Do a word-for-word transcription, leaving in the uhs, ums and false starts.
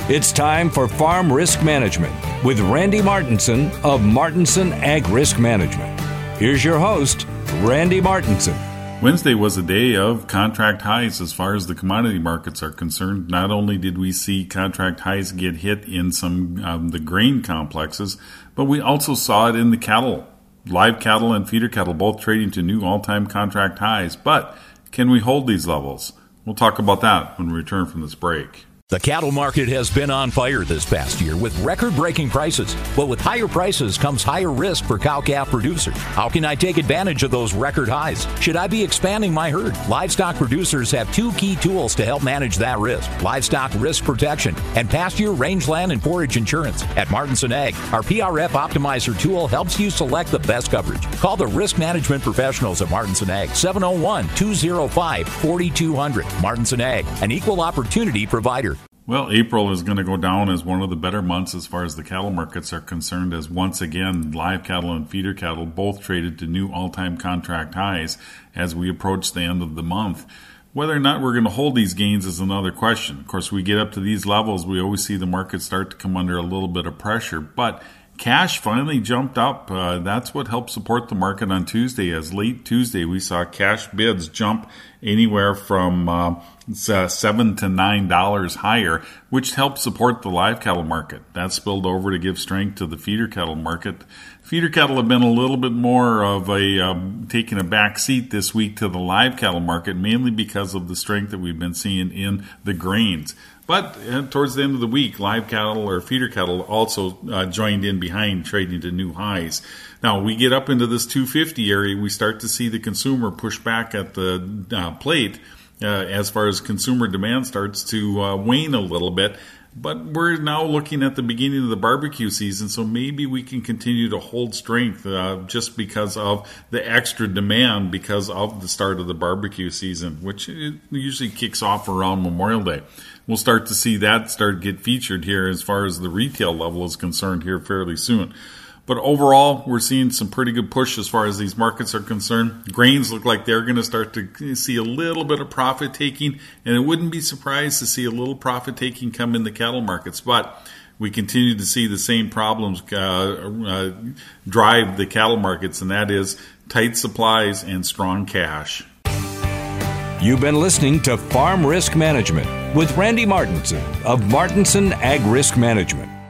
It's time for Farm Risk Management with Randy Martinson of Martinson Ag Risk Management. Here's your host, Randy Martinson. Wednesday was a day of contract highs as far as the commodity markets are concerned. Not only did we see contract highs get hit in some of um, the grain complexes, but we also saw it in the cattle. Live cattle and feeder cattle both trading to new all-time contract highs. But can we hold these levels? We'll talk about that when we return from this break. The cattle market has been on fire this past year with record-breaking prices. But with higher prices comes higher risk for cow-calf producers. How can I take advantage of those record highs? Should I be expanding my herd? Livestock producers have two key tools to help manage that risk: livestock risk protection and pasture, rangeland, and forage insurance. At Martinson Ag, our P R F Optimizer tool helps you select the best coverage. Call the risk management professionals at Martinson Ag, seven oh one, two oh five, four two zero zero. Martinson Ag, an equal opportunity provider. Well, April is going to go down as one of the better months as far as the cattle markets are concerned, as once again, live cattle and feeder cattle both traded to new all-time contract highs as we approach the end of the month. Whether or not we're going to hold these gains is another question. Of course, we get up to these levels, we always see the market start to come under a little bit of pressure, but cash finally jumped up. Uh, that's what helped support the market on Tuesday. As late Tuesday, we saw cash bids jump anywhere from uh, seven to nine dollars higher, which helped support the live cattle market. That spilled over to give strength to the feeder cattle market. Feeder cattle have been a little bit more of a um, taking a back seat this week to the live cattle market, mainly because of the strength that we've been seeing in the grains. But uh, towards the end of the week, live cattle or feeder cattle also uh, joined in behind, trading to new highs. Now, we get up into this two fifty area, we start to see the consumer push back at the uh, plate uh, as far as consumer demand starts to uh, wane a little bit. But we're now looking at the beginning of the barbecue season, so maybe we can continue to hold strength uh, just because of the extra demand because of the start of the barbecue season, which usually kicks off around Memorial Day. We'll start to see that start to get featured here as far as the retail level is concerned here fairly soon. But overall, we're seeing some pretty good push as far as these markets are concerned. Grains look like they're going to start to see a little bit of profit taking, and it wouldn't be surprised to see a little profit taking come in the cattle markets. But we continue to see the same problems uh, uh, drive the cattle markets, and that is tight supplies and strong cash. You've been listening to Farm Risk Management with Randy Martinson of Martinson Ag Risk Management.